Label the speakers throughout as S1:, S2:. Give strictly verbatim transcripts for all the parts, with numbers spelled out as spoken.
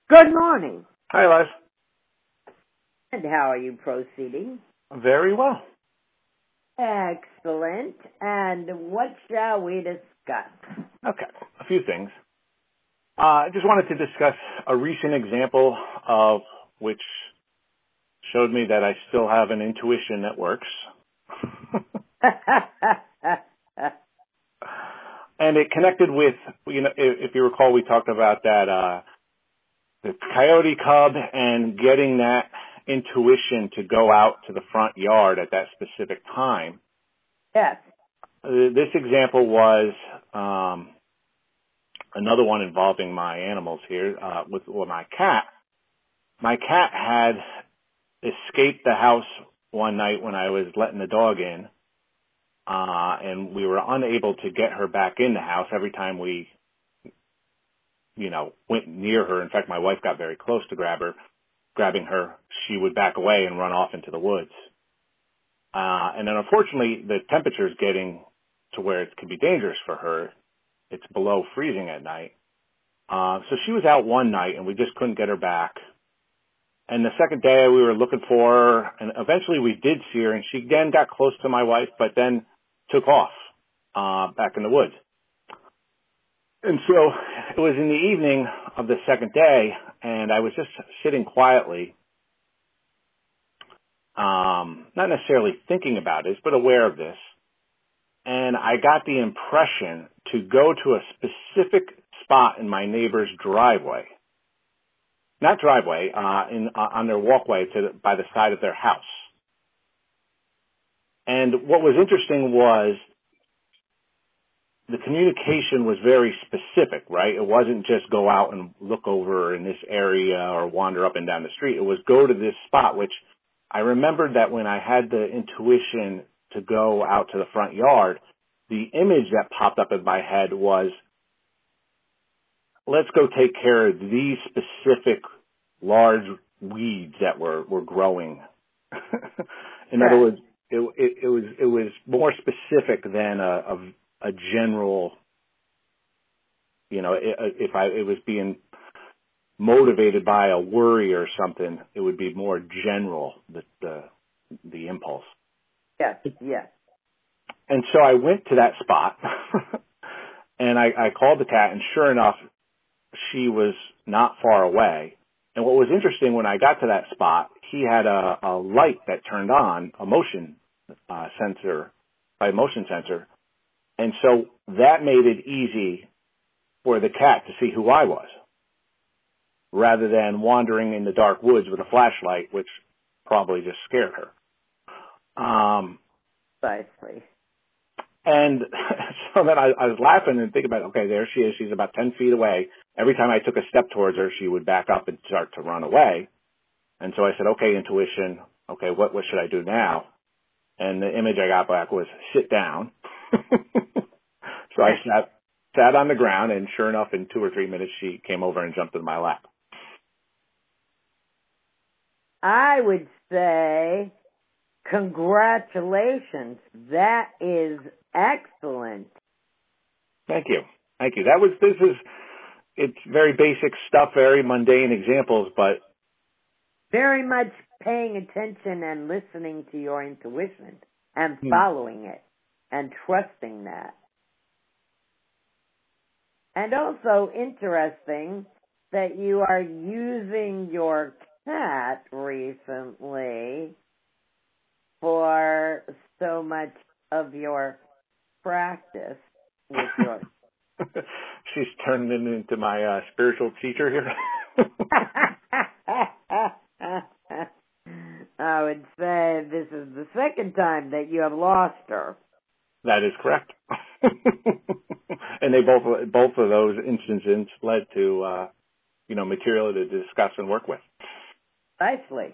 S1: Good morning.
S2: Hi, Les.
S1: And how are you proceeding?
S2: Very well.
S1: Excellent. And what shall we discuss?
S2: Okay, a few things. Uh, I just wanted to discuss a recent example of which showed me that I still have an intuition that works. And it connected with, you know, if you recall, we talked about that, uh, the coyote cub and getting that intuition to go out to the front yard at that specific time.
S1: Yes.
S2: Uh, this example was um, another one involving my animals here, uh, with well, my cat. My cat had escaped the house one night when I was letting the dog in, uh, and we were unable to get her back in the house every time we, you know, went near her. In fact, my wife got very close to grab her. Grabbing her, she would back away and run off into the woods. Uh, and then unfortunately, the temperature is getting to where it could be dangerous for her. It's below freezing at night. Uh, so she was out one night and we just couldn't get her back. And the second day we were looking for her, and eventually we did see her, and she again got close to my wife, but then took off, uh, back in the woods. And so it was in the evening of the second day, and I was just sitting quietly, um, not necessarily thinking about this, but aware of this. And I got the impression to go to a specific spot in my neighbor's driveway. Not driveway, uh, in, uh, on their walkway to the, by the side of their house. And what was interesting was the communication was very specific, right? It wasn't just go out and look over in this area or wander up and down the street. It was go to this spot, which I remembered that when I had the intuition to go out to the front yard, the image that popped up in my head was, let's go take care of these specific large weeds that were, were growing. In other words, it, it, it was it was more specific than a, a a general, you know, if I it was being motivated by a worry or something, it would be more general, the the, the impulse.
S1: Yes, yes.
S2: And so I went to that spot, and I, I called the cat, and sure enough, she was not far away. And what was interesting, when I got to that spot, he had a, a light that turned on, a motion uh, sensor, by motion sensor. And so that made it easy for the cat to see who I was, rather than wandering in the dark woods with a flashlight, which probably just scared her. Um,
S1: Precisely.
S2: And so then I, I was laughing and thinking about, okay, there she is. She's about ten feet away. Every time I took a step towards her, she would back up and start to run away. And so I said, okay, intuition, okay, what, what should I do now? And the image I got back was sit down. So I sat, sat on the ground, and sure enough, in two or three minutes, she came over and jumped in my lap.
S1: I would say congratulations. That is excellent.
S2: Thank you. Thank you. That was, this is, it's very basic stuff, very mundane examples, but
S1: very much paying attention and listening to your intuition and
S2: hmm.
S1: following it and trusting that. And also interesting that you are using your cat recently for so much of your practice with your...
S2: She's turned into my uh, spiritual teacher here.
S1: I would say this is the second time that you have lost her.
S2: That is correct. And they both both of those instances led to uh, you know material to discuss and work with.
S1: Precisely.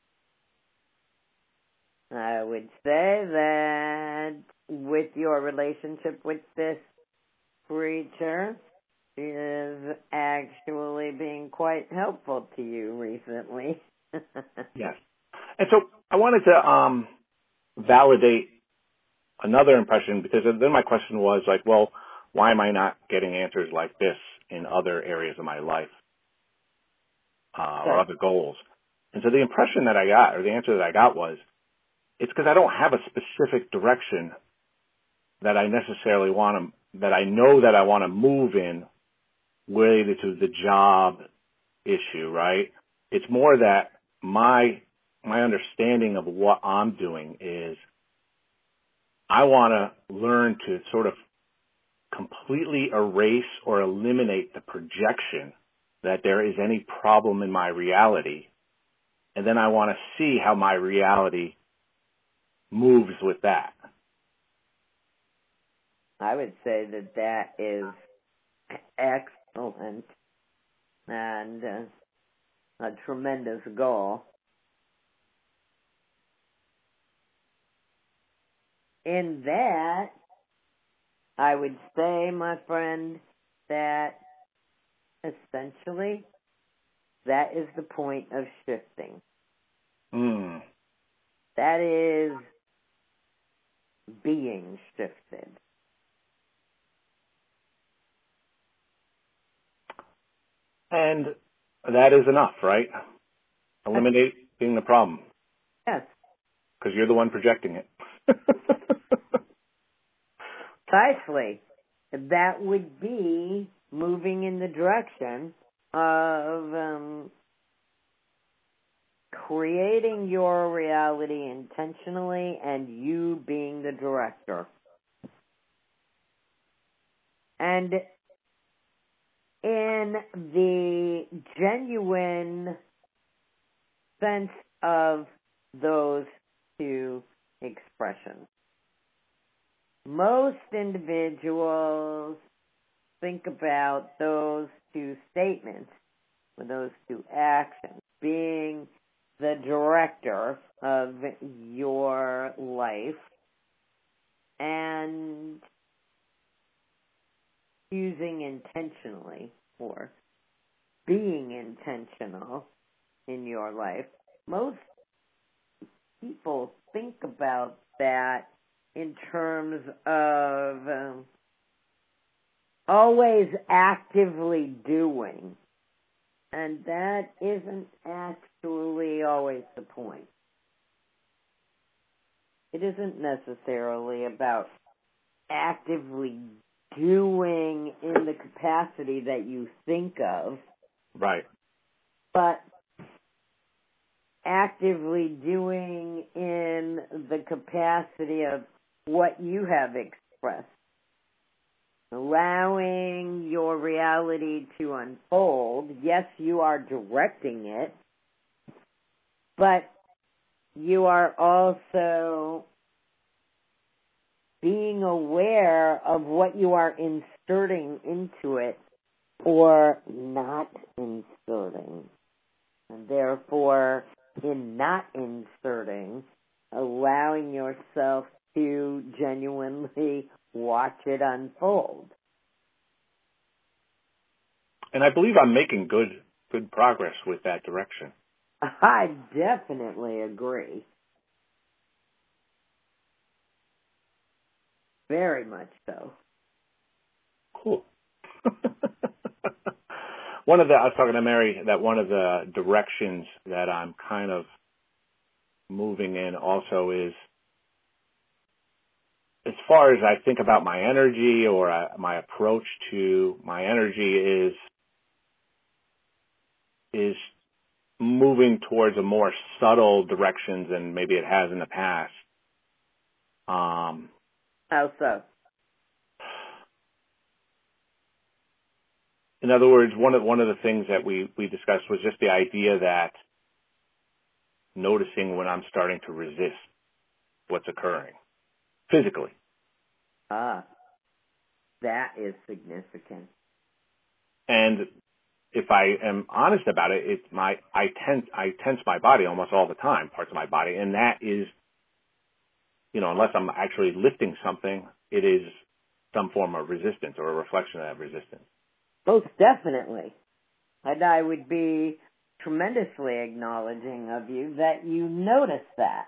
S1: I would say that with your relationship with this creature is actually being quite helpful to you recently.
S2: Yes. And so I wanted to um, validate another impression, because then my question was like, well, why am I not getting answers like this in other areas of my life? uh, or other goals. And so the impression that I got, or the answer that I got was, it's because I don't have a specific direction that I necessarily want to, that I know that I want to move in related to the job issue, right? It's more that my, my understanding of what I'm doing is I want to learn to sort of completely erase or eliminate the projection that there is any problem in my reality. And then I want to see how my reality moves with that.
S1: I would say that that is excellent and uh, a tremendous goal. In that, I would say, my friend, that essentially that is the point of shifting.
S2: Mm.
S1: That is being shifted.
S2: And that is enough, right? Eliminating the problem.
S1: Yes.
S2: Because you're the one projecting it.
S1: Precisely. That would be moving in the direction of um, creating your reality intentionally and you being the director. And in the genuine sense of those two expressions, most individuals think about those two statements, or those two actions, being the director of your life and choosing intentionally or being intentional in your life. Most people think about that in terms of um, always actively doing. And that isn't actually always the point. It isn't necessarily about actively doing in the capacity that you think of.
S2: Right.
S1: But actively doing in the capacity of what you have expressed. Allowing your reality to unfold. Yes, you are directing it, but you are also being aware of what you are inserting into it or not inserting. And therefore, in not inserting, allowing yourself to genuinely watch it unfold.
S2: And I believe I'm making good good progress with that direction.
S1: I definitely agree. Very much so.
S2: Cool. One of the, I was talking to Mary, that one of the directions that I'm kind of moving in also is, as far as I think about my energy or uh, my approach to my energy is, is moving towards a more subtle direction than maybe it has in the past. Um,
S1: How so?
S2: In other words, one of one of the things that we, we discussed was just the idea that noticing when I'm starting to resist what's occurring physically.
S1: Ah, that is significant.
S2: And if I am honest about it, it's my I tense I tense my body almost all the time, parts of my body, and that is, you know, unless I'm actually lifting something, it is some form of resistance or a reflection of that resistance.
S1: Most definitely. And I would be tremendously acknowledging of you that you notice that.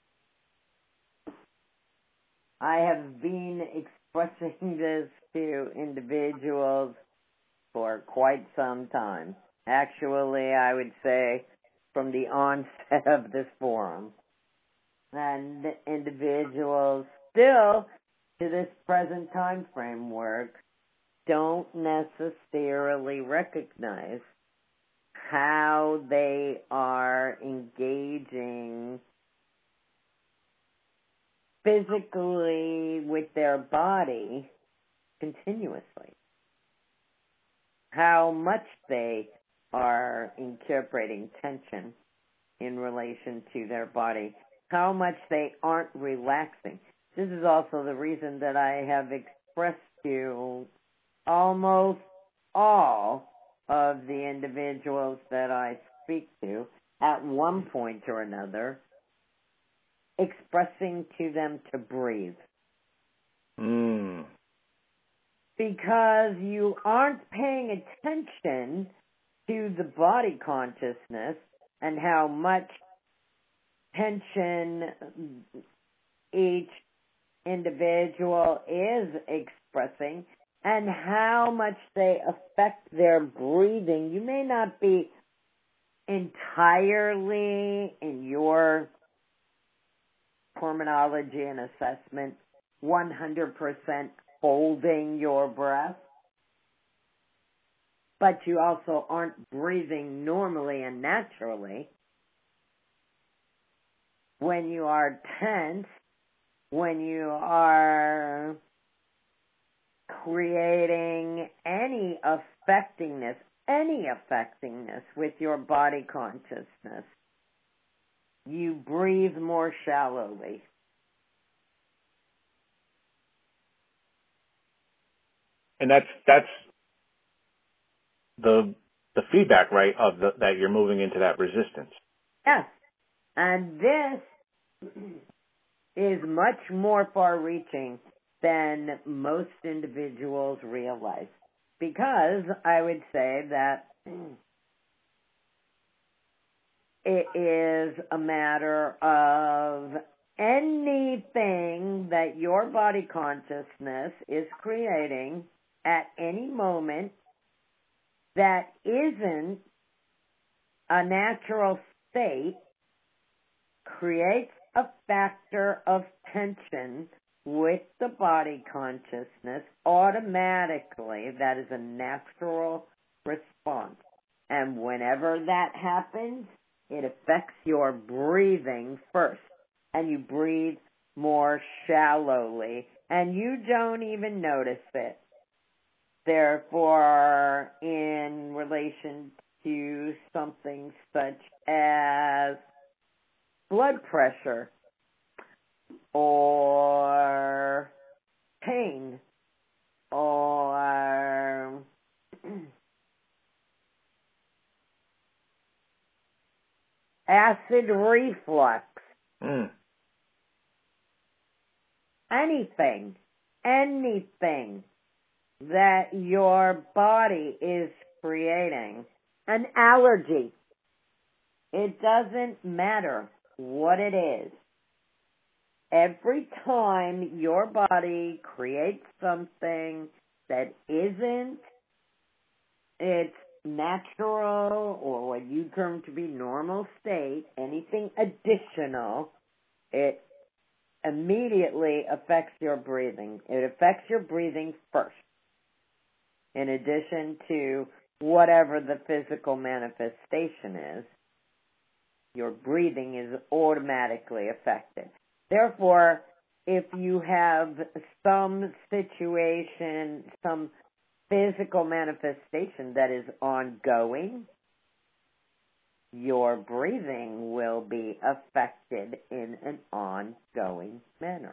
S1: I have been expressing this to individuals for quite some time. Actually, I would say from the onset of this forum. And individuals still, to this present time framework, don't necessarily recognize how they are engaging physically with their body continuously. How much they are incorporating tension in relation to their body. How much they aren't relaxing. This is also the reason that I have expressed to almost all of the individuals that I speak to at one point or another, expressing to them to breathe.
S2: Mm.
S1: Because you aren't paying attention to the body consciousness and how much tension each individual is expressing and how much they affect their breathing. You may not be entirely, in your terminology and assessment, one hundred percent holding your breath, but you also aren't breathing normally and naturally. When you are tense, when you are creating any affectingness, any affectingness with your body consciousness, you breathe more shallowly.
S2: And that's that's the the feedback, right, of the, that you're moving into that resistance.
S1: Yes. And this is much more far-reaching than most individuals realize. Because I would say that it is a matter of anything that your body consciousness is creating at any moment that isn't a natural state creates a factor of tension with the body consciousness automatically. That is a natural response. And whenever that happens, it affects your breathing first. And you breathe more shallowly. And you don't even notice it. Therefore, in relation to something such as blood pressure or pain or acid reflux,
S2: mm.
S1: anything, anything that your body is creating, an allergy, it doesn't matter what it is. Every time your body creates something that isn't its natural or what you term to be normal state, anything additional, it immediately affects your breathing. It affects your breathing first, in addition to whatever the physical manifestation is. Your breathing is automatically affected. Therefore, if you have some situation, some physical manifestation that is ongoing, your breathing will be affected in an ongoing manner.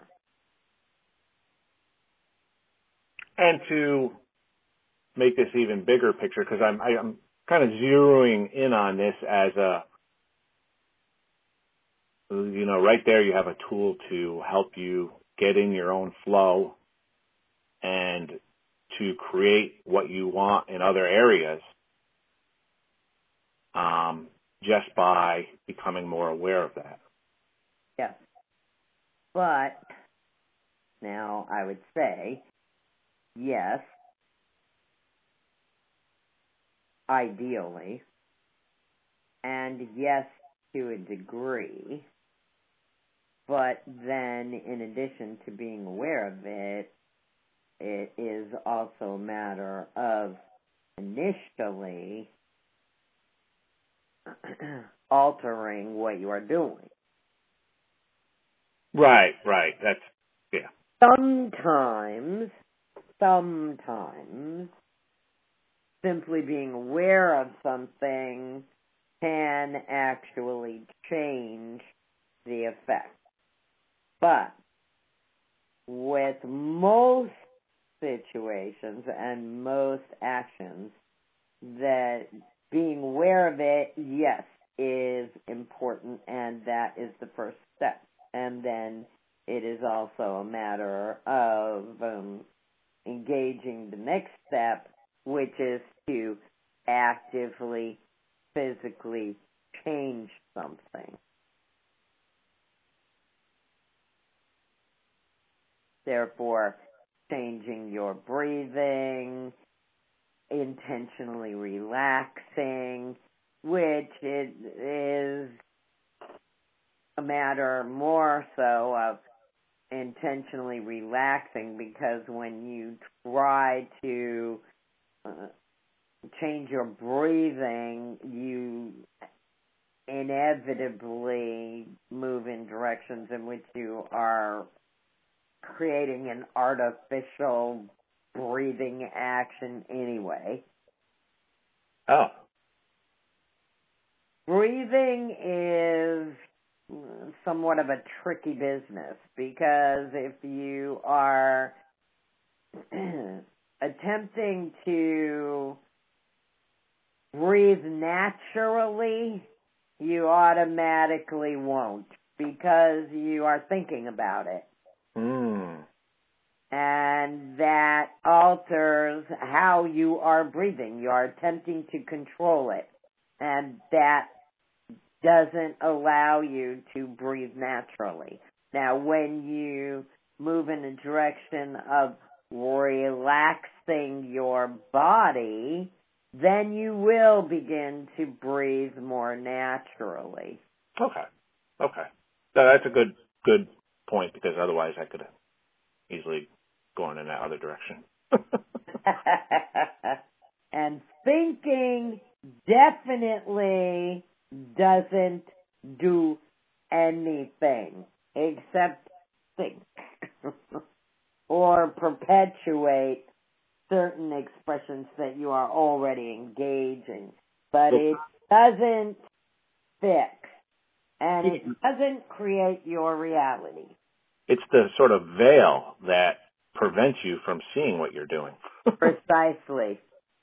S2: And to make this even bigger picture, because I'm I'm kind of zeroing in on this as a, you know, right there you have a tool to help you get in your own flow and to create what you want in other areas, um, just by becoming more aware of that.
S1: Yes. But now I would say, yes, ideally, and yes, to a degree. But then, in addition to being aware of it, it is also a matter of initially altering what you are doing.
S2: Right, right. That's, yeah.
S1: Sometimes, sometimes, simply being aware of something can actually change the effect. But with most situations and most actions, that being aware of it, yes, is important, and that is the first step. And then it is also a matter of um, engaging the next step, which is to actively, physically change something. Therefore, changing your breathing, intentionally relaxing, which it is a matter more so of intentionally relaxing, because when you try to uh, change your breathing, you inevitably move in directions in which you are creating an artificial breathing action anyway.
S2: Oh.
S1: Breathing is somewhat of a tricky business, because if you are attempting to breathe naturally, you automatically won't, because you are thinking about it.
S2: Mm.
S1: And that alters how you are breathing. You are attempting to control it. And that doesn't allow you to breathe naturally. Now, when you move in the direction of relaxing your body, then you will begin to breathe more naturally.
S2: Okay. Okay. So that's a good good point, because otherwise I could have easily gone in that other direction.
S1: And thinking definitely doesn't do anything except think or perpetuate certain expressions that you are already engaging. But it doesn't fix, and it doesn't create your reality.
S2: It's the sort of veil that prevents you from seeing what you're doing.
S1: Precisely.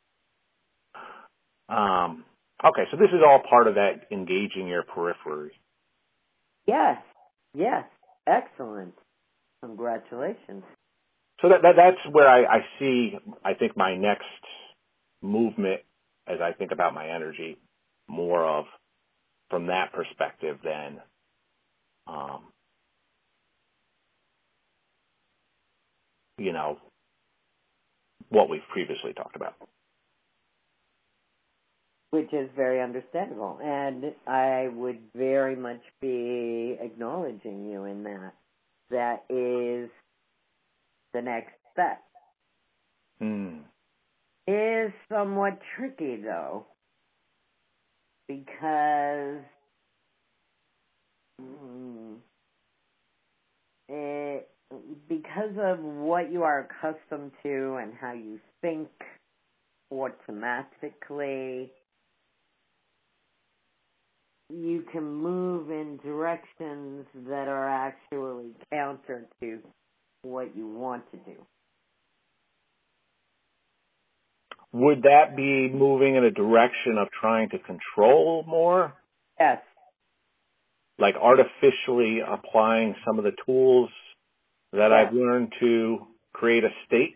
S2: Um, okay, so this is all part of that engaging your periphery.
S1: Yes, yes, excellent. Congratulations.
S2: So that, that that's where I, I see, I think, my next movement as I think about my energy, more of from that perspective than um, you know, what we've previously talked about.
S1: Which is very understandable, and I would very much be acknowledging you in that. That is the next step.
S2: Mm.
S1: It is somewhat tricky, though, because mm, it, because of what you are accustomed to and how you think automatically, you can move in directions that are actually counter to what you want to do.
S2: Would that be moving in a direction of trying to control more?
S1: Yes.
S2: Like artificially applying some of the tools that
S1: yes.
S2: I've learned to create a state?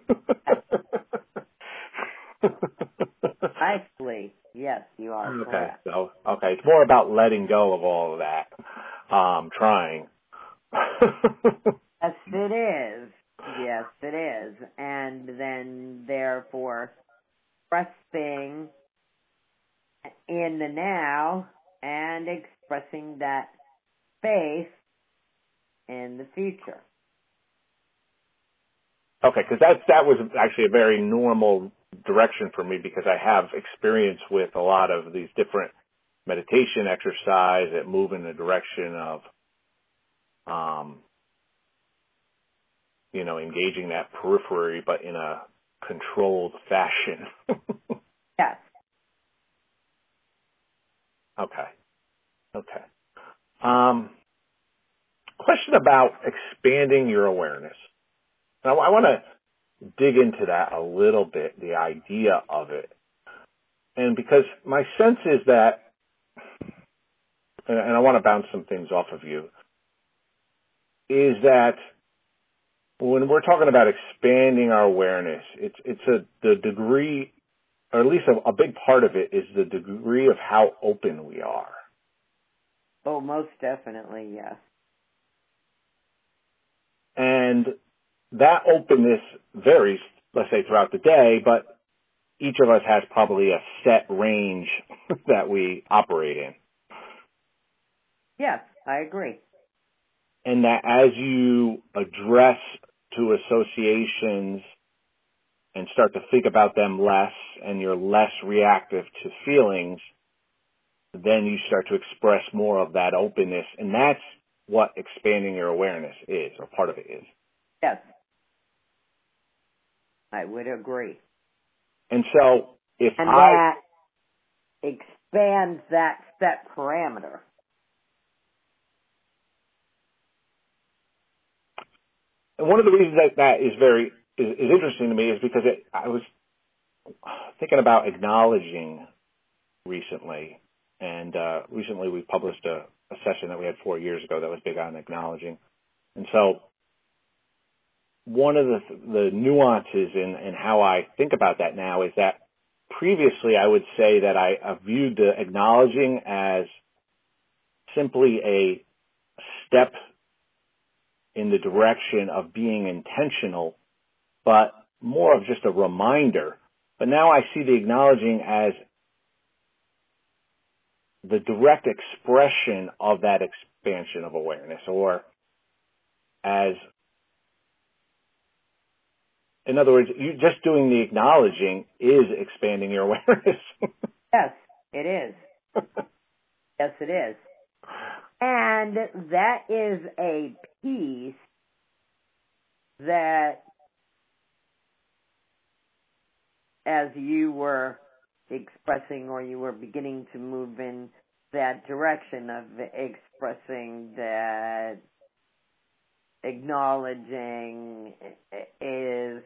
S1: Precisely. Yes, you are
S2: okay,
S1: correct.
S2: so, okay, it's more about letting go of all of that. Um, trying.
S1: Yes, it is. Yes, it is. And then, therefore, trusting in the now and expressing that faith in the future.
S2: Okay, because that that was actually a very normal direction for me, because I have experience with a lot of these different meditation exercise that move in the direction of, um, you know, engaging that periphery, but in a controlled fashion.
S1: Yes.
S2: Okay. Okay. Um, question about expanding your awareness. Now, I want to dig into that a little bit, the idea of it. And because my sense is that, and I want to bounce some things off of you, is that when we're talking about expanding our awareness, it's it's a the degree, or at least a, a big part of it, is the degree of how open we are.
S1: Oh, most definitely, yes.
S2: And that openness varies, let's say, throughout the day, but each of us has probably a set range that we operate in.
S1: Yes, I agree.
S2: And that as you address to associations and start to think about them less, and you're less reactive to feelings, then you start to express more of that openness. And that's what expanding your awareness is, or part of it is.
S1: Yes. I would agree.
S2: And so if
S1: and
S2: I...
S1: that expands that set parameter.
S2: And one of the reasons that that is very is, is interesting to me is because it, I was thinking about acknowledging recently, and uh, recently we published a, a session that we had four years ago that was big on acknowledging. And so one of the, the nuances in, in how I think about that now is that previously I would say that I, I viewed the acknowledging as simply a step in the direction of being intentional, but more of just a reminder. But now I see the acknowledging as the direct expression of that expansion of awareness, or as, in other words, you just doing the acknowledging is expanding your awareness.
S1: Yes, it is. Yes, it is. And that is a piece that, as you were expressing, or you were beginning to move in that direction of expressing that acknowledging is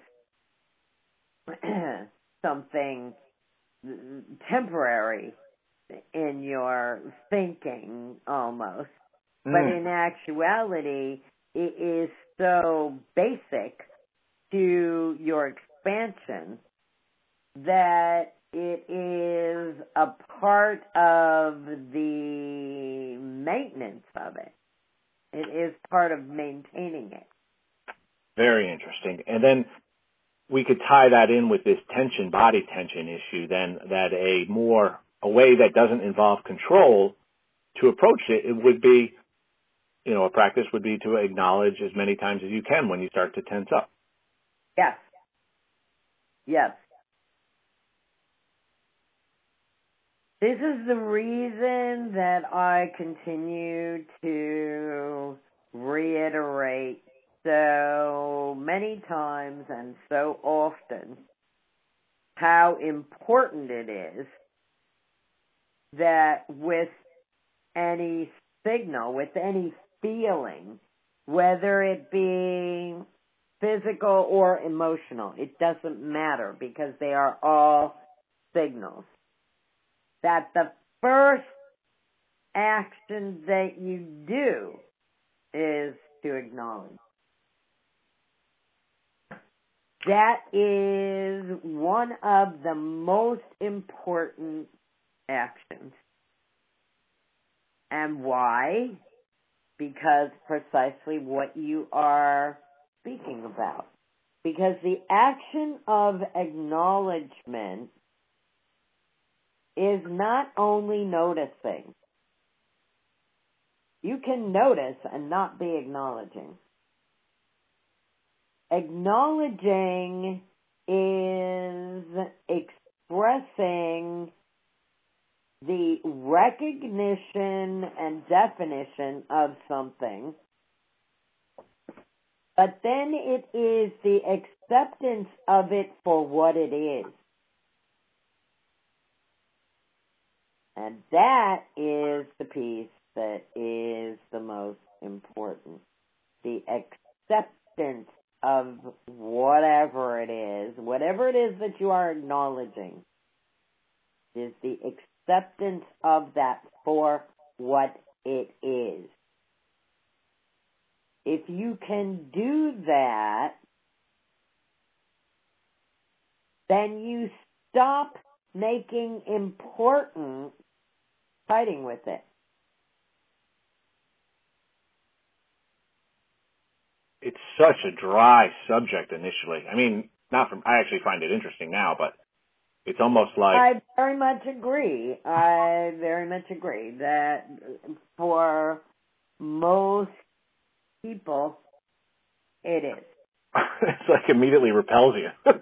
S1: something temporary in your thinking almost. Mm. But in actuality, it is so basic to your expansion that it is a part of the maintenance of it. It is part of maintaining it.
S2: Very interesting. And then we could tie that in with this tension, body tension issue, then that a more, a way that doesn't involve control to approach it, it would be, you know, a practice would be to acknowledge as many times as you can when you start to tense up.
S1: Yes. Yes. This is the reason that I continue to reiterate so many times and so often how important it is that with any signal, with any feeling, whether it be physical or emotional, it doesn't matter, because they are all signals, that the first action that you do is to acknowledge. That is one of the most important actions. And why? Because precisely what you are speaking about. Because the action of acknowledgement is not only noticing. You can notice and not be acknowledging. Acknowledging is expressing the recognition and definition of something, but then it is the acceptance of it for what it is. And that is the piece that is the most important. The acceptance of whatever it is, whatever it is that you are acknowledging, is the acceptance of that for what it is. If you can do that, then you stop making important fighting with it.
S2: It's such a dry subject initially. I mean, not from, I actually find it interesting now, but it's almost like...
S1: I very much agree. I very much agree that for most people, it is.
S2: It's like immediately repels you.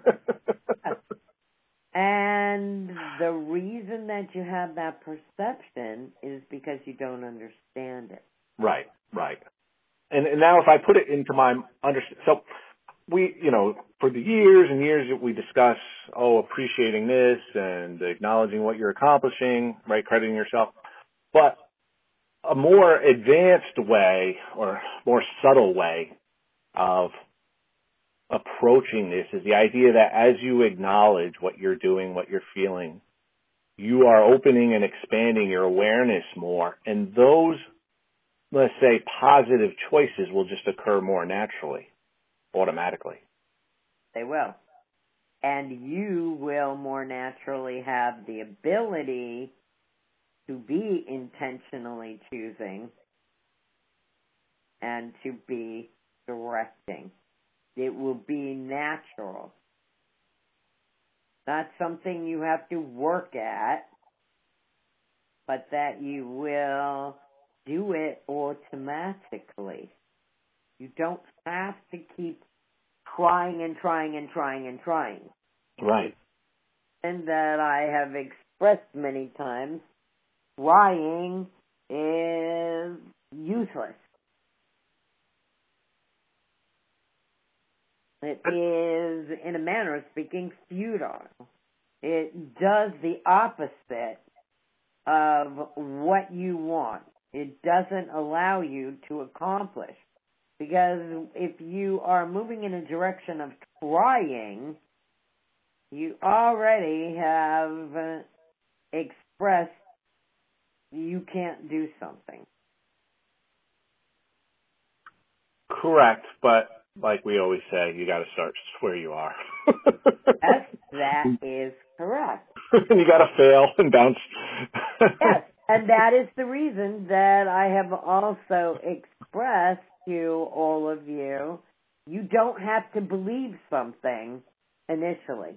S1: And the reason that you have that perception is because you don't understand it.
S2: Right, right. And, and now if I put it into my understanding, so we, you know, for the years and years that we discuss, oh, appreciating this and acknowledging what you're accomplishing, right, crediting yourself. But a more advanced way or more subtle way of approaching this is the idea that as you acknowledge what you're doing, what you're feeling, you are opening and expanding your awareness more. And those, let's say, positive choices will just occur more naturally, automatically.
S1: They will. And you will more naturally have the ability to be intentionally choosing and to be directing. It will be natural. Not something you have to work at, but that you will do it automatically. You don't have to keep trying and trying and trying and trying.
S2: Right.
S1: And that I have expressed many times, trying is useless. It is, in a manner of speaking, futile. It does the opposite of what you want. It doesn't allow you to accomplish. Because if you are moving in a direction of trying, you already have expressed you can't do something.
S2: Correct, but like we always say, you got to start where you are.
S1: Yes, that is correct.
S2: And you got to fail and bounce.
S1: Yes, and that is the reason that I have also expressed to all of you, you don't have to believe something initially.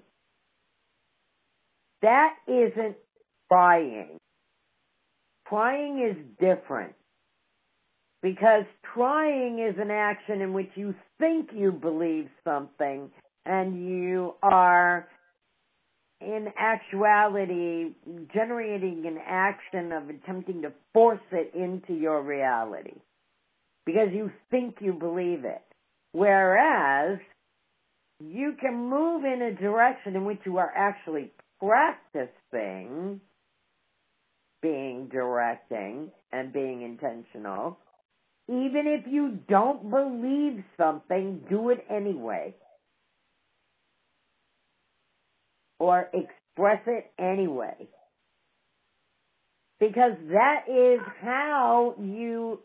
S1: That isn't trying. Trying is different. Because trying is an action in which you think you believe something and you are, in actuality, generating an action of attempting to force it into your reality. Because you think you believe it. Whereas, you can move in a direction in which you are actually practicing being directing and being intentional. Even if you don't believe something, do it anyway. Or express it anyway. Because that is how you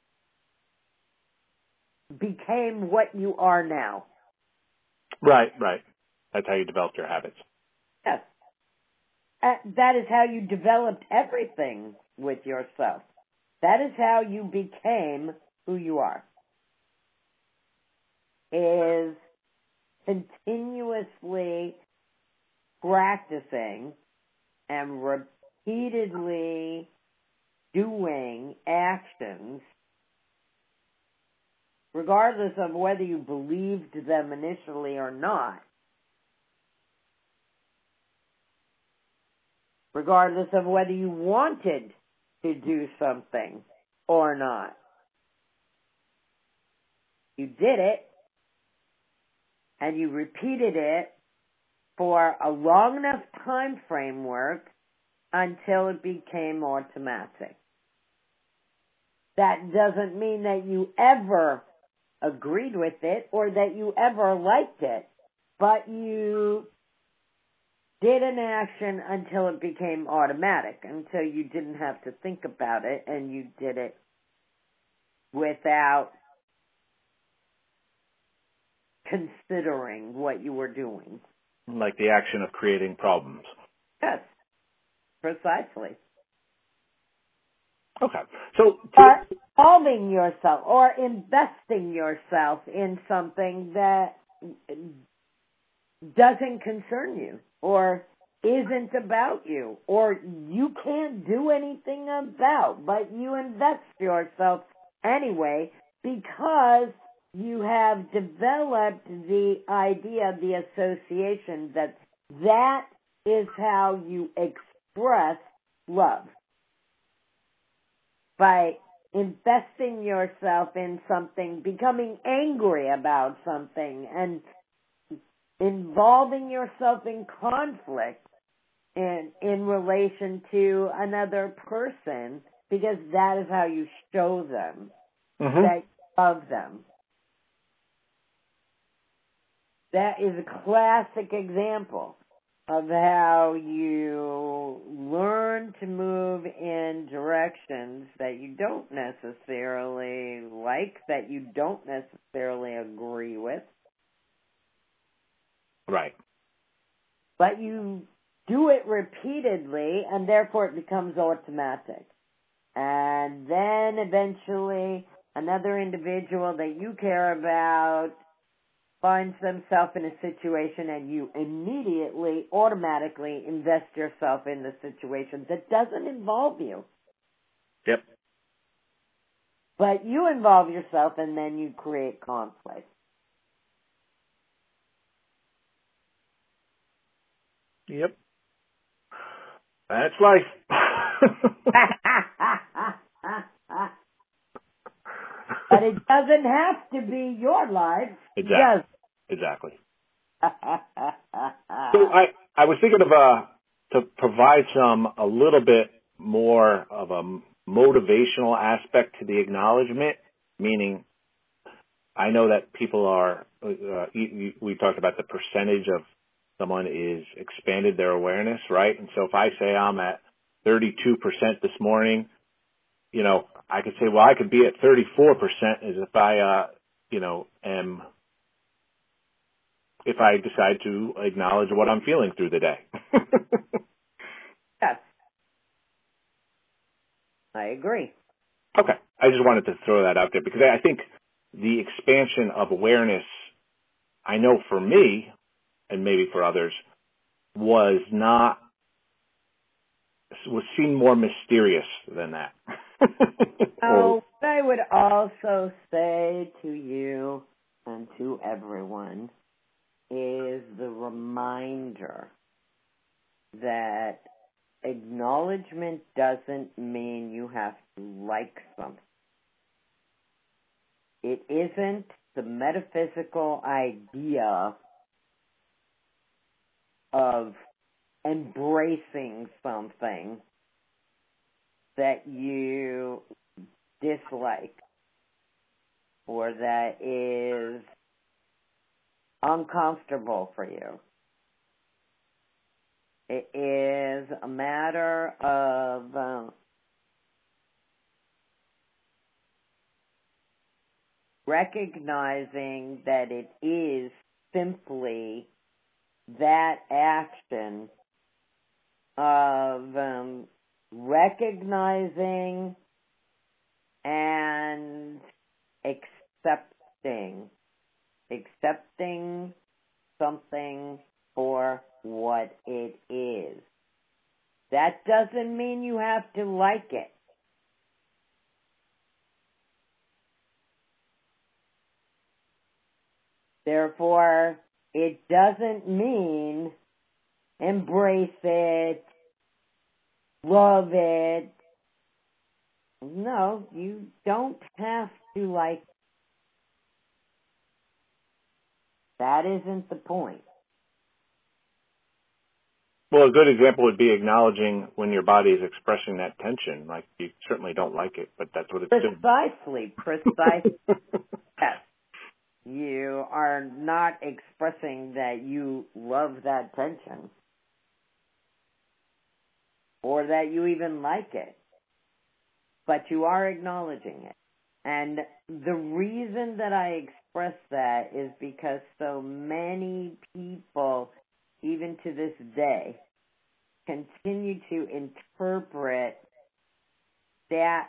S1: became what you are now.
S2: Right, right. That's how you developed your habits.
S1: Yes. Uh, that is how you developed everything with yourself. That is how you became who you are. Is continuously practicing and repeatedly doing actions, regardless of whether you believed them initially or not, regardless of whether you wanted to do something or not, you did it, and you repeated it for a long enough time framework until it became automatic. That doesn't mean that you ever agreed with it or that you ever liked it, but you did an action until it became automatic, until you didn't have to think about it and you did it without considering what you were doing.
S2: Like the action of creating problems.
S1: Yes, precisely.
S2: Okay. So,
S1: or involving yourself or investing yourself in something that doesn't concern you or isn't about you or you can't do anything about, but you invest yourself anyway because you have developed the idea, the association that that is how you express love. By investing yourself in something, becoming angry about something, and involving yourself in conflict in, in relation to another person, because that is how you show them
S2: mm-hmm.
S1: that you love them. That is a classic example of how you learn to move in directions that you don't necessarily like, that you don't necessarily agree with.
S2: Right.
S1: But you do it repeatedly, and therefore it becomes automatic. And then eventually another individual that you care about finds themselves in a situation and you immediately, automatically invest yourself in the situation that doesn't involve you.
S2: Yep.
S1: But you involve yourself and then you create conflict.
S2: Yep. That's life.
S1: But it doesn't have to be your life.
S2: Exactly.
S1: Does
S2: Exactly. So I, I was thinking of uh to provide some a little bit more of a motivational aspect to the acknowledgement, meaning I know that people are. Uh, we talked about the percentage of someone is expanded their awareness, right? And so if I say I'm at thirty-two percent this morning, you know, I could say, well, I could be at thirty-four percent as if I, uh, you know, am. If I decide to acknowledge what I'm feeling through the day.
S1: Yes. I agree.
S2: Okay. I just wanted to throw that out there because I think the expansion of awareness, I know for me, and maybe for others, was not, was seen more mysterious than that.
S1: Oh, I would also say to you and to everyone is the reminder that acknowledgement doesn't mean you have to like something. It isn't the metaphysical idea of embracing something that you dislike or that is uncomfortable for you. It is a matter of uh, recognizing that it is simply that action of um, recognizing and accepting, accepting something for what it is. That doesn't mean you have to like it. Therefore, it doesn't mean embrace it, love it. No, you don't have to like it. That isn't the point.
S2: Well, a good example would be acknowledging when your body is expressing that tension. Like, you certainly don't like it, but that's what it's doing.
S1: Precisely, precisely. Yes. You are not expressing that you love that tension or that you even like it, but you are acknowledging it. And the reason that I express that is because so many people, even to this day, continue to interpret that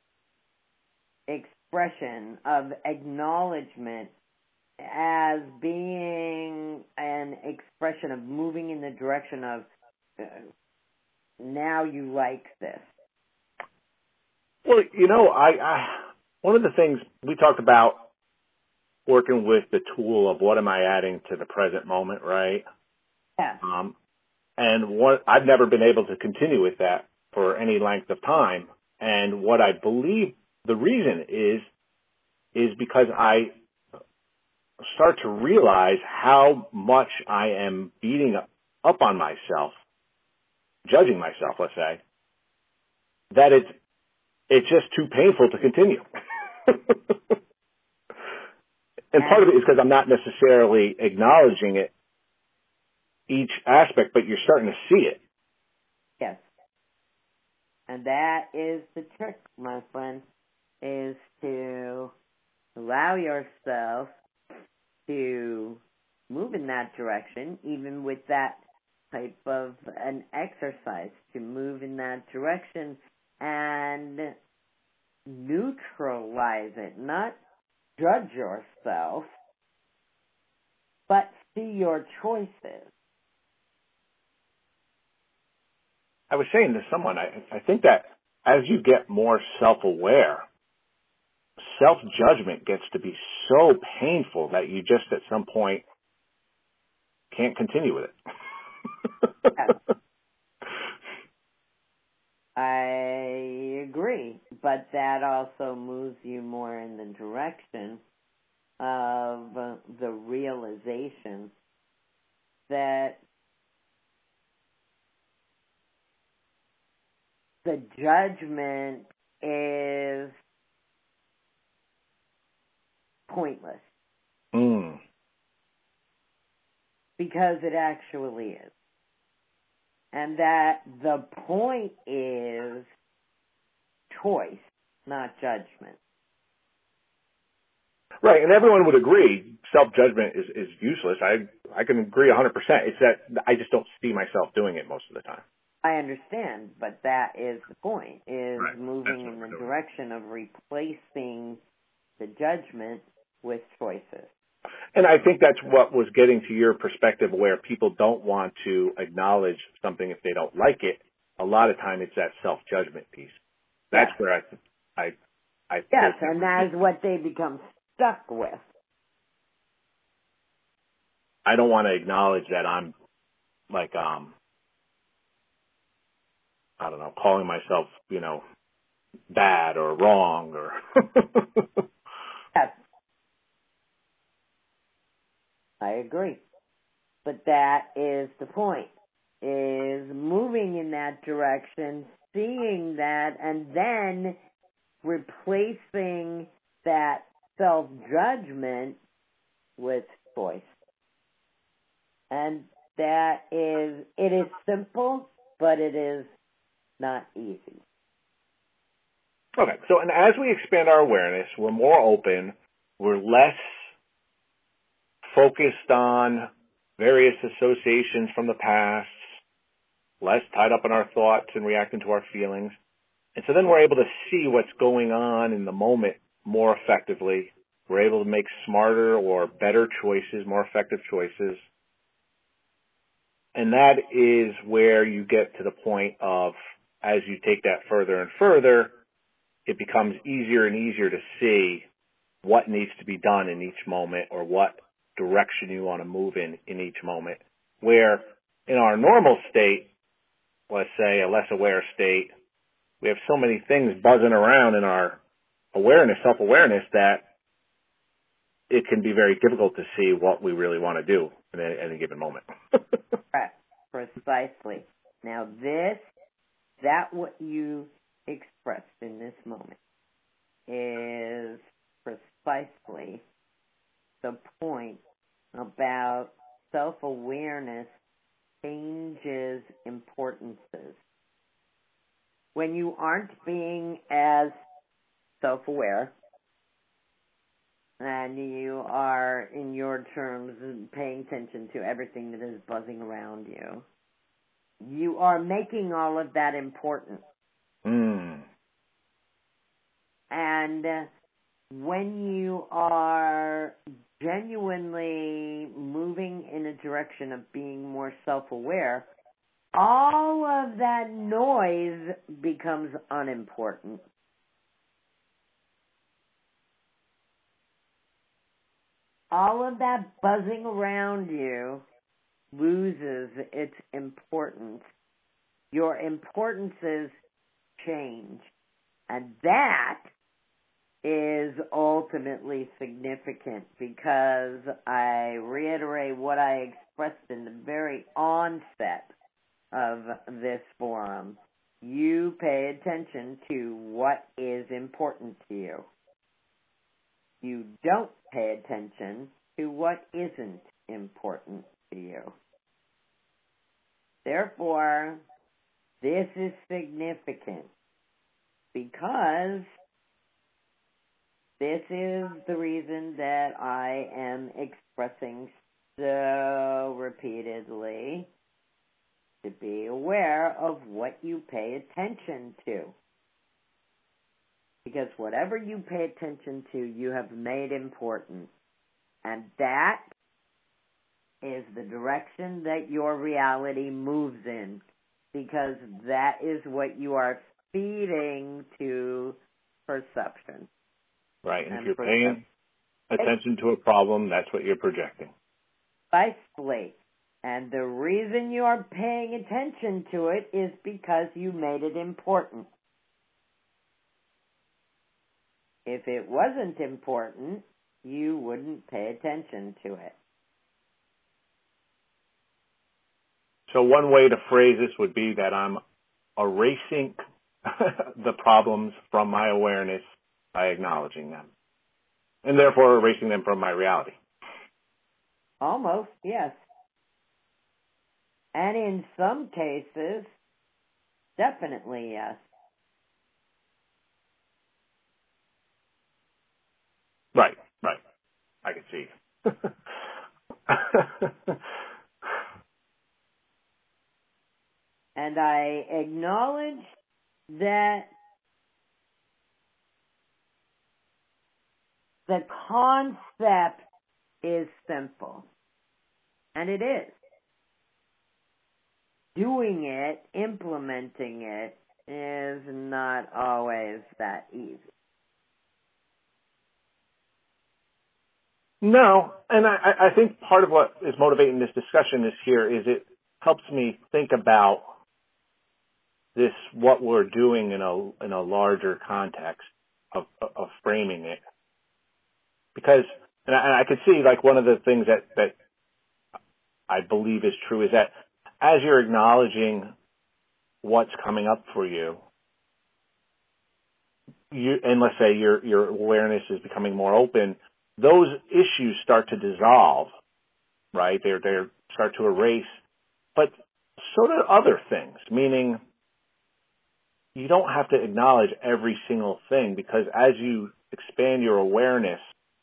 S1: expression of acknowledgement as being an expression of moving in the direction of uh, now you like this.
S2: Well, you know, I, I one of the things we talked about working with the tool of what am I adding to the present moment, right?
S1: Yeah.
S2: Um, and what I've never been able to continue with that for any length of time. And what I believe the reason is is because I start to realize how much I am beating up on myself, judging myself, let's say, that it's it's just too painful to continue. And part of it is because I'm not necessarily acknowledging it, each aspect, but you're starting to see it.
S1: Yes. And that is the trick, my friend, is to allow yourself to move in that direction, even with that type of an exercise, to move in that direction and neutralize it, not judge yourself, but see your choices.
S2: I was saying to someone, I, I think that as you get more self-aware, self-judgment gets to be so painful that you just at some point can't continue with it.
S1: Yes. I agree, but that also moves you more in the direction of the realization that the judgment is pointless.
S2: Mm.
S1: Because it actually is. And that the point is choice, not judgment.
S2: Right, and everyone would agree self-judgment is, is useless. I I can agree one hundred percent. It's that I just don't see myself doing it most of the time.
S1: I understand, but that is the point, is
S2: Right.
S1: moving in the direction of replacing the judgment with choices.
S2: And I think that's what was getting to your perspective, where people don't want to acknowledge something if they don't like it. A lot of time it's that self-judgment piece. That's
S1: yes.
S2: where I, I, I
S1: yes, and that is what they become stuck with.
S2: I don't want to acknowledge that I'm like, um, I don't know, calling myself, you know, bad or wrong or.
S1: Yes. I agree. But that is the point, is moving in that direction, seeing that, and then replacing that self-judgment with choice. And that is, it is simple, but it is not easy.
S2: Okay, so and as we expand our awareness, we're more open, we're less focused on various associations from the past, less tied up in our thoughts and reacting to our feelings. And so then we're able to see what's going on in the moment more effectively. We're able to make smarter or better choices, more effective choices. and that is where you get to the point of, as you take that further and further, it becomes easier and easier to see what needs to be done in each moment or what direction you want to move in in each moment. Where in our normal state, let's say a less aware state, we have so many things buzzing around in our awareness, self-awareness, that it can be very difficult to see what we really want to do in any, any given moment.
S1: Correct. Precisely. Now this, that what you expressed in this moment is precisely the point about self-awareness changes importances. When you aren't being as self-aware, and you are, in your terms, paying attention to everything that is buzzing around you, you are making all of that important.
S2: Mm.
S1: And when you are genuinely moving in a direction of being more self-aware, all of that noise becomes unimportant. All of that buzzing around you loses its importance. Your importances change. And that is ultimately significant, because I reiterate what I expressed in the very onset of this forum. You pay attention to what is important to you. You don't pay attention to what isn't important to you. Therefore, this is significant because this is the reason that I am expressing so repeatedly to be aware of what you pay attention to. Because whatever you pay attention to, you have made important. And that is the direction that your reality moves in. Because that is what you are feeding to perception.
S2: Right. And,
S1: and
S2: if you're
S1: perception.
S2: paying attention to a problem, that's what you're projecting.
S1: Precisely. And the reason you are paying attention to it is because you made it important. If it wasn't important, you wouldn't pay attention to it.
S2: So one way to phrase this would be that I'm erasing the problems from my awareness by acknowledging them, and therefore erasing them from my reality.
S1: Almost, yes. And in some cases, definitely yes.
S2: Right, right. I can see.
S1: And I acknowledge that the concept is simple. And it is. Doing it, implementing it, is not always that easy.
S2: No, and I, I think part of what is motivating this discussion this here is it helps me think about this, what we're doing in a in a larger context of, of framing it. Because, and I, and I could see, like, one of the things that, that I believe is true is that as you're acknowledging what's coming up for you, you, and let's say your your awareness is becoming more open, those issues start to dissolve, right? They they start to erase, but so do other things. Meaning, you don't have to acknowledge every single thing, because as you expand your awareness,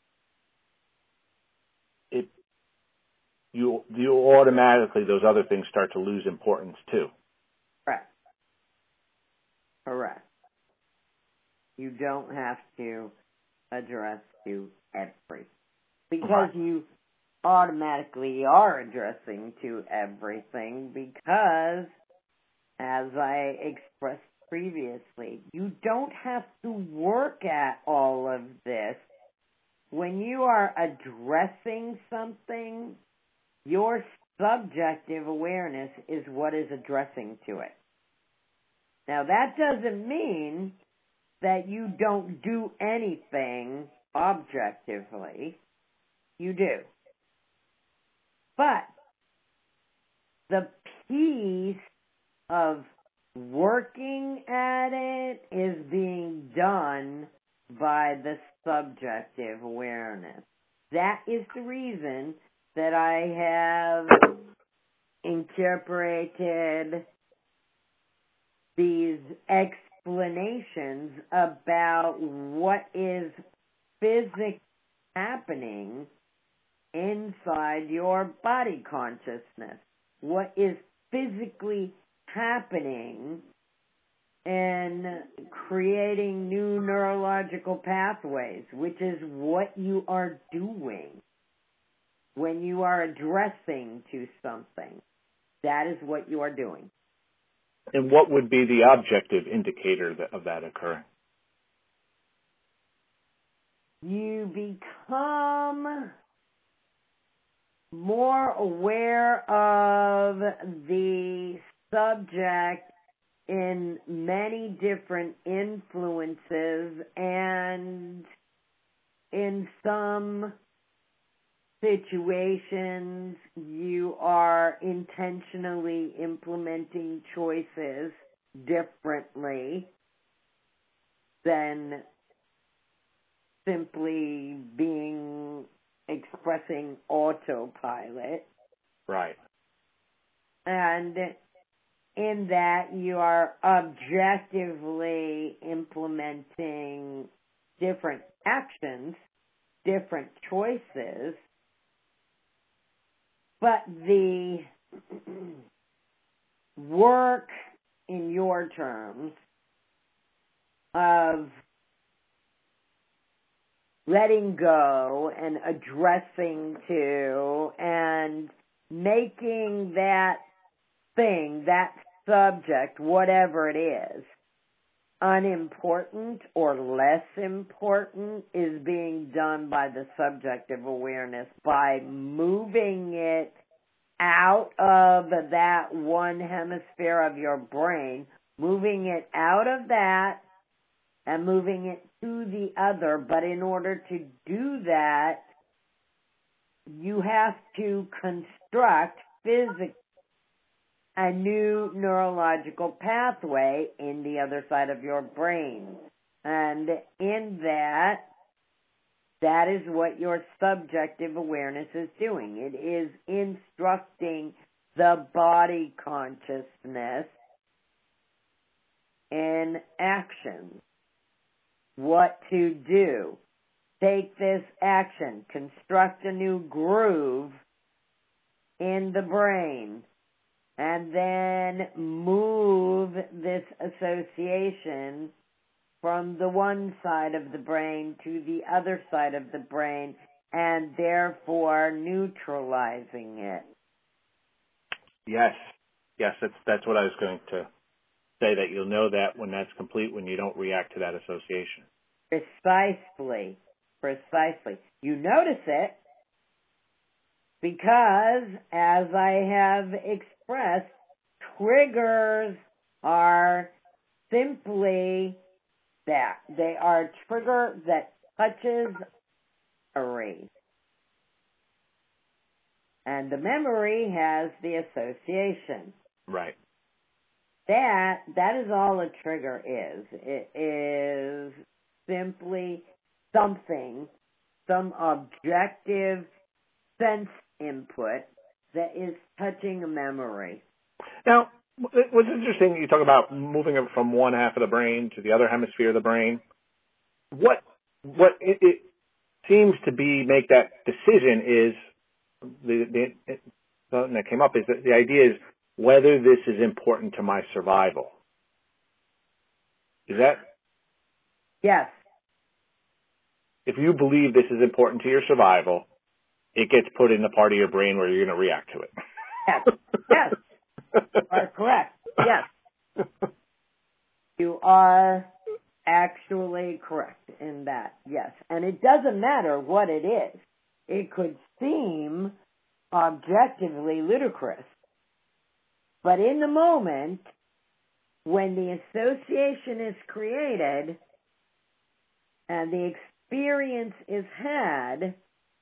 S2: it you you automatically, those other things start to lose importance too.
S1: Correct. Correct. You don't have to address to everything, because right. you automatically are addressing to everything because, as I expressed previously, you don't have to work at all of this. When you are addressing something, your subjective awareness is what is addressing to it. Now, that doesn't mean that you don't do anything objectively. You do. But the piece of working at it is being done by the subjective awareness. That is the reason that I have incorporated these explanations about what is physically happening inside your body consciousness. What is physically happening in creating new neurological pathways, which is what you are doing when you are addressing to something. That is what you are doing.
S2: And what would be the objective indicator of that occurring?
S1: You become more aware of the subject in many different influences, and in some situations you are intentionally implementing choices differently than simply being expressing autopilot.
S2: Right.
S1: And in that you are objectively implementing different actions, different choices, but the work in your terms of letting go and addressing to and making that thing, that subject, whatever it is, unimportant or less important is being done by the subjective awareness by moving it out of that one hemisphere of your brain, moving it out of that and moving it to the other. But in order to do that, you have to construct physically a new neurological pathway in the other side of your brain. And in that, that is what your subjective awareness is doing. It is instructing the body consciousness in action. What to do. Take this action. Construct a new groove in the brain. And then move this association from the one side of the brain to the other side of the brain, and therefore neutralizing it.
S2: Yes. Yes, that's, that's what I was going to say, that you'll know that when that's complete, when you don't react to that association.
S1: Precisely. Precisely. You notice it because, as I have expressed, triggers are simply that. They are a trigger that touches memory. And the memory has the association.
S2: Right.
S1: That, that is all a trigger is. It is simply something, some objective sense input that is touching a memory.
S2: Now, what's interesting, you talk about moving it from one half of the brain to the other hemisphere of the brain. What what it, it seems to be make that decision is the, the it, something that came up is that the idea is whether this is important to my survival. Is that?
S1: Yes.
S2: If you believe this is important to your survival, it gets put in the part of your brain where you're going to react to it.
S1: Yes, yes, you are correct. Yes, you are actually correct in that. Yes, and it doesn't matter what it is. It could seem objectively ludicrous, but in the moment when the association is created and the experience is had,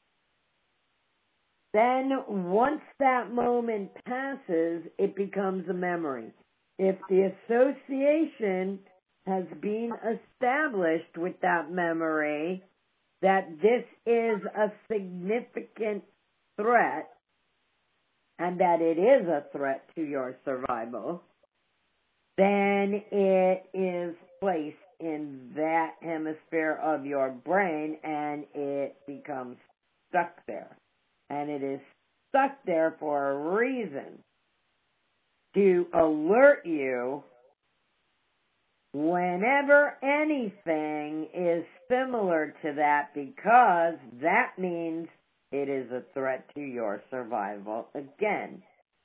S1: then once that moment passes, it becomes a memory. If the association has been established with that memory that this is a significant threat and that it is a threat to your survival, then it is placed in that hemisphere of your brain and it becomes stuck there. And it is stuck there for a reason, to alert you whenever anything is similar to that, because that means it is a threat to your survival again.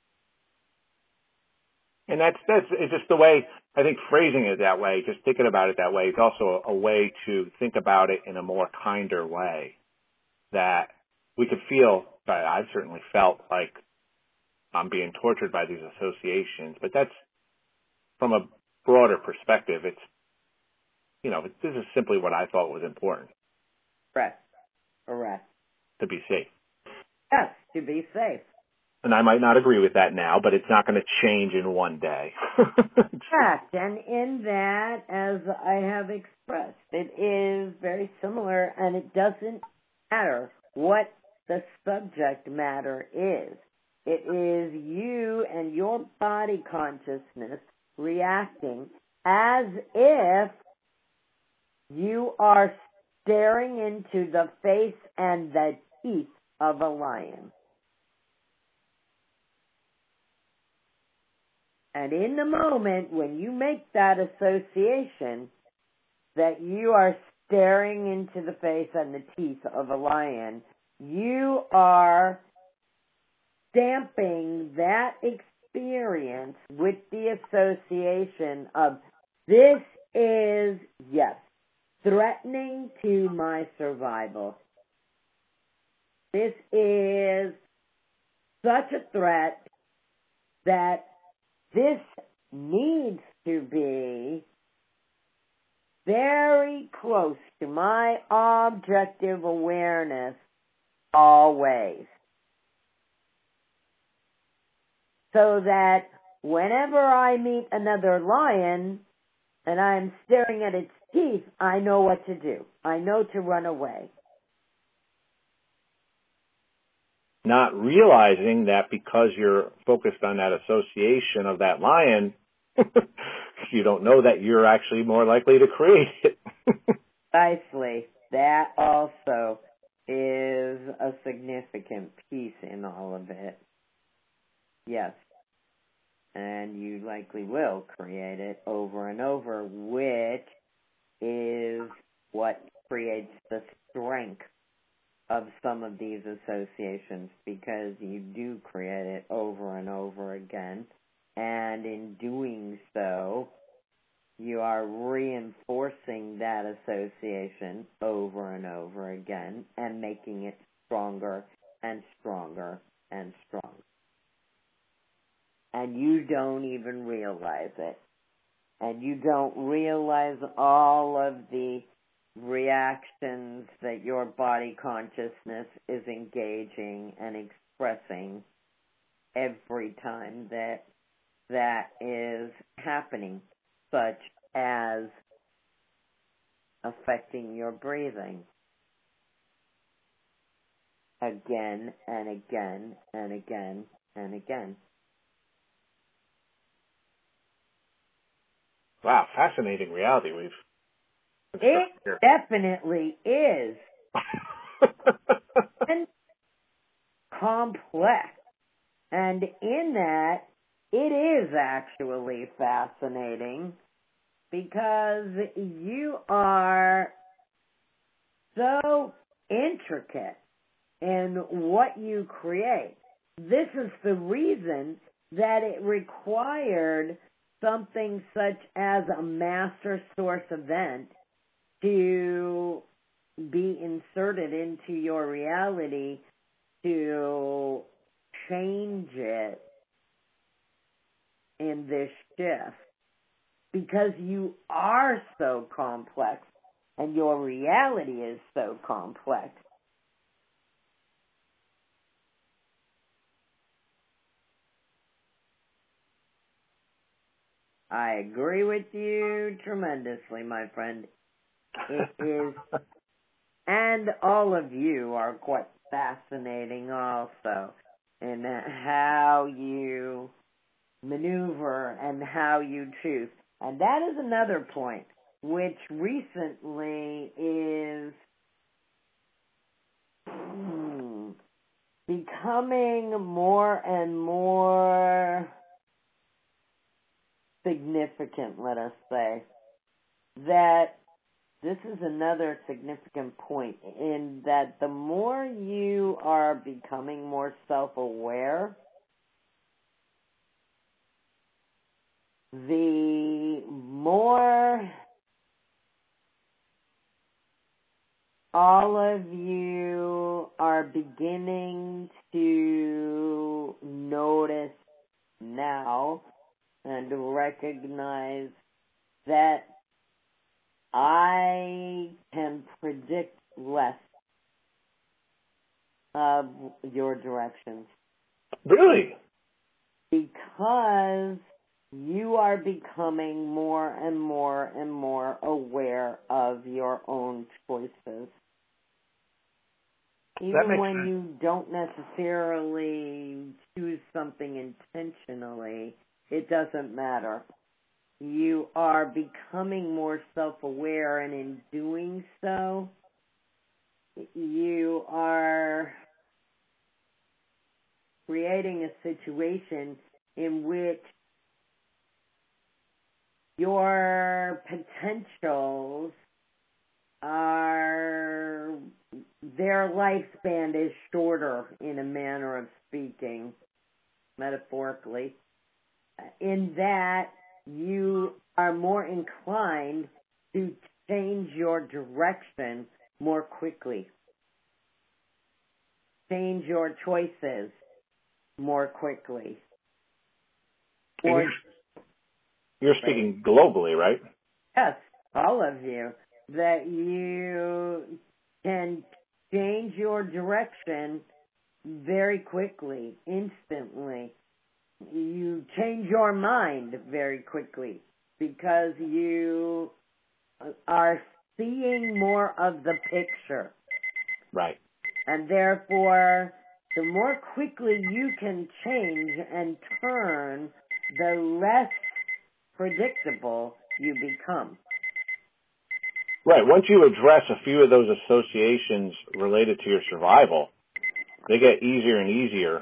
S2: And that's, that's, it's just the way, I think phrasing it that way, just thinking about it that way, is also a way to think about it in a more kinder way, that we could feel, I've certainly felt like I'm being tortured by these associations, but that's from a broader perspective. It's, you know, this is simply what I thought was important.
S1: Correct. Correct.
S2: To be safe.
S1: Yes, to be safe.
S2: And I might not agree with that now, but it's not going to change in one day.
S1: Correct. And in that, as I have expressed, it is very similar, and it doesn't matter what the subject matter is. It is you and your body consciousness reacting as if you are staring into the face and the teeth of a lion. And in the moment when you make that association that you are staring into the face and the teeth of a lion, you are stamping that experience with the association of this is, yes, threatening to my survival. This is such a threat that this needs to be very close to my objective awareness always. So that whenever I meet another lion and I'm staring at its teeth, I know what to do. I know to run away.
S2: Not realizing that because you're focused on that association of that lion, you don't know that you're actually more likely to create it.
S1: Precisely. That also is a significant piece in all of it. Yes. And you likely will create it over and over, which is what creates the strength of some of these associations, because you do create it over and over again, and in doing so, you are reinforcing that association over and over again and making it stronger and stronger and stronger. And you don't even realize it. And you don't realize all of the reactions that your body consciousness is engaging and expressing every time that that is happening, such as affecting your breathing again and again and again and again.
S2: Wow, fascinating reality we've
S1: It definitely is. And complex. And in that, it is actually fascinating because you are so intricate in what you create. This is the reason that it required something such as a master source event to be inserted into your reality to change it in this shift. Because you are so complex and your reality is so complex. I agree with you tremendously, my friend. It is, and all of you are quite fascinating also in how you maneuver and how you choose. And that is another point, which recently is hmm, becoming more and more significant, let us say, that this is another significant point in that the more you are becoming more self-aware, the more all of you are beginning to notice now and recognize that I can predict less of your directions.
S2: Really?
S1: Because you are becoming more and more and more aware of your own choices. Even when
S2: sense.
S1: you don't necessarily choose something intentionally, it doesn't matter. You are becoming more self-aware, and in doing so, you are creating a situation in which your potentials are, their lifespan is shorter, in a manner of speaking, metaphorically, in that you are more inclined to change your direction more quickly, change your choices more quickly. Or,
S2: you're, you're speaking globally, right?
S1: Yes, all of you. That you can change your direction very quickly, instantly. You change your mind very quickly because you are seeing more of the picture.
S2: Right.
S1: And therefore, the more quickly you can change and turn, the less predictable you become.
S2: Right. Once you address a few of those associations related to your survival, they get easier and easier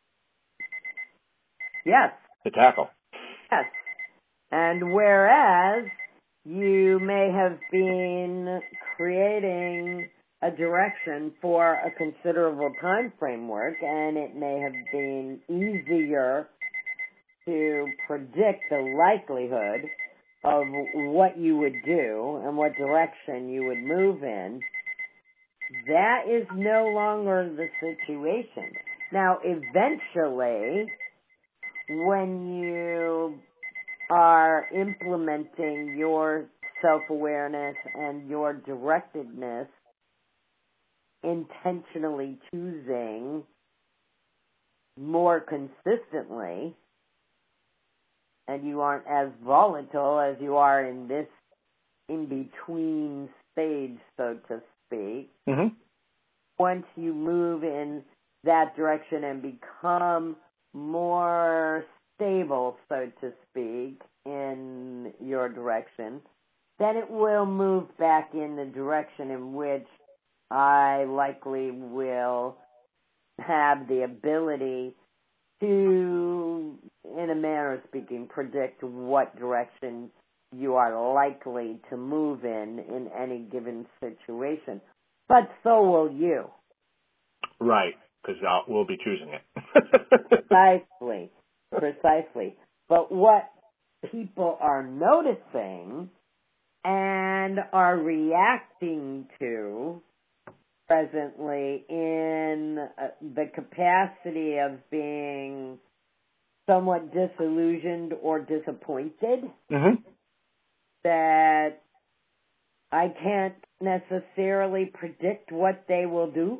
S1: Yes.
S2: to tackle.
S1: Yes. And whereas you may have been creating a direction for a considerable time framework, and it may have been easier to predict the likelihood of what you would do and what direction you would move in, that is no longer the situation. Now, eventually, when you are implementing your self-awareness and your directedness, intentionally choosing more consistently, and you aren't as volatile as you are in this in-between stage, so to speak,
S2: Mm-hmm.
S1: once you move in that direction and become more stable, so to speak, in your direction, then it will move back in the direction in which I likely will have the ability to, in a manner of speaking, predict what direction you are likely to move in in any given situation. But so will you.
S2: Right, because we'll be choosing it.
S1: Precisely. Precisely. But what people are noticing and are reacting to presently in uh, the capacity of being somewhat disillusioned or disappointed,
S2: mm-hmm.
S1: that I can't necessarily predict what they will do,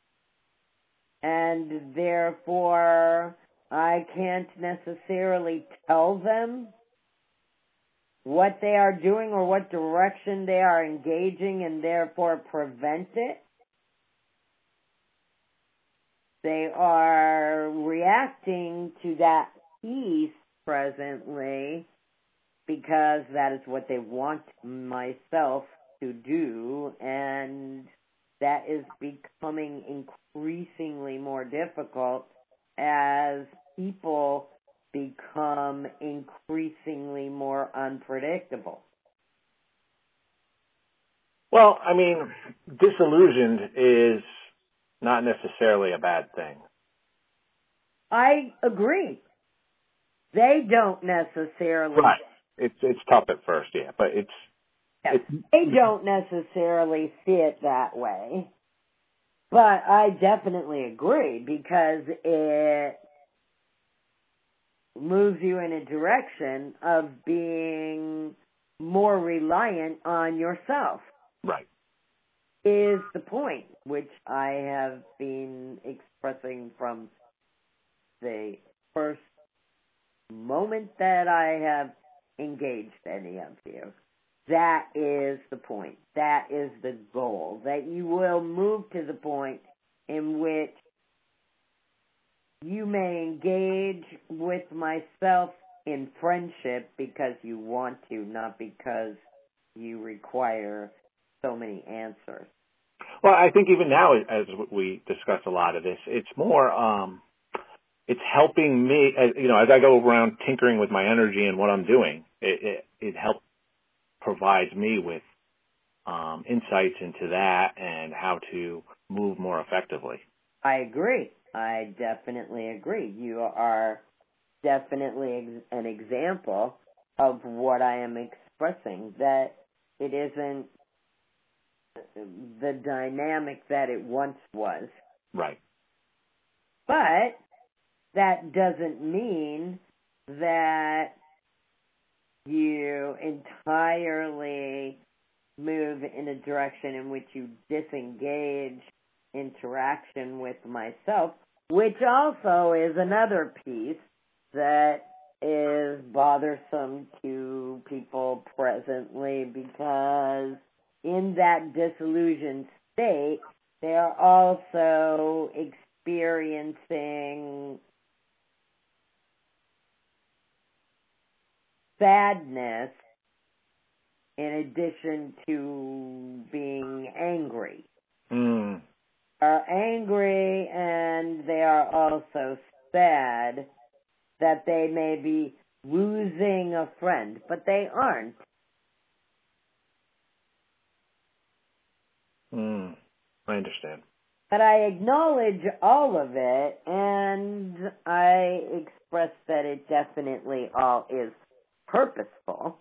S1: and therefore I can't necessarily tell them what they are doing or what direction they are engaging and therefore prevent it. They are reacting to that piece presently because that is what they want myself to do, and that is becoming increasingly more difficult as people become increasingly more unpredictable.
S2: Well, I mean, disillusioned is not necessarily a bad thing.
S1: I agree. They don't necessarily.
S2: Right. It's it's tough at first, yeah, but it's,
S1: yeah,
S2: it's
S1: they don't necessarily see it that way. But I definitely agree because it moves you in a direction of being more reliant on yourself.
S2: Right.
S1: Is the point, which I have been expressing from the first moment that I have engaged any of you. That is the point. That is the goal. That you will move to the point in which you may engage with myself in friendship because you want to, not because you require so many answers.
S2: Well, I think even now, as we discuss a lot of this, it's more, um, it's helping me, you know, as I go around tinkering with my energy and what I'm doing, it, it, it helps provides me with um, insights into that and how to move more effectively.
S1: I agree. I definitely agree. You are definitely ex- an example of what I am expressing, that it isn't the dynamic that it once was.
S2: Right.
S1: But that doesn't mean that you entirely move in a direction in which you disengage interaction with myself, which also is another piece that is bothersome to people presently, because in that disillusioned state, they are also experiencing sadness in addition to being angry.
S2: Mm.
S1: Are angry and they are also sad that they may be losing a friend, but they aren't.
S2: Mm. I understand.
S1: But I acknowledge all of it, and I express that it definitely all is purposeful,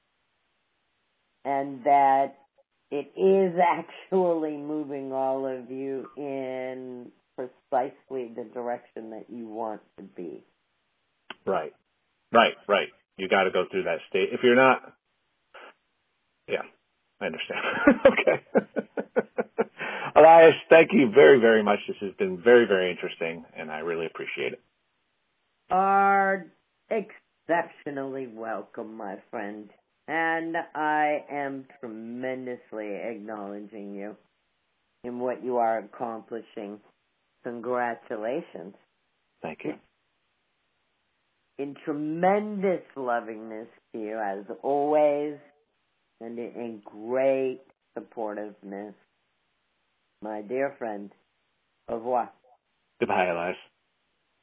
S1: and that it is actually moving all of you in precisely the direction that you want to be.
S2: Right. Right, right. You got to go through that state. If you're not, yeah, I understand. Okay. Elias, thank you very, very much. This has been very, very interesting, and I really appreciate it.
S1: Are exceptionally welcome, my friend. And I am tremendously acknowledging you in what you are accomplishing. Congratulations.
S2: Thank you.
S1: In tremendous lovingness to you, as always, and in great supportiveness. My dear friend, au revoir.
S2: Goodbye, Elias.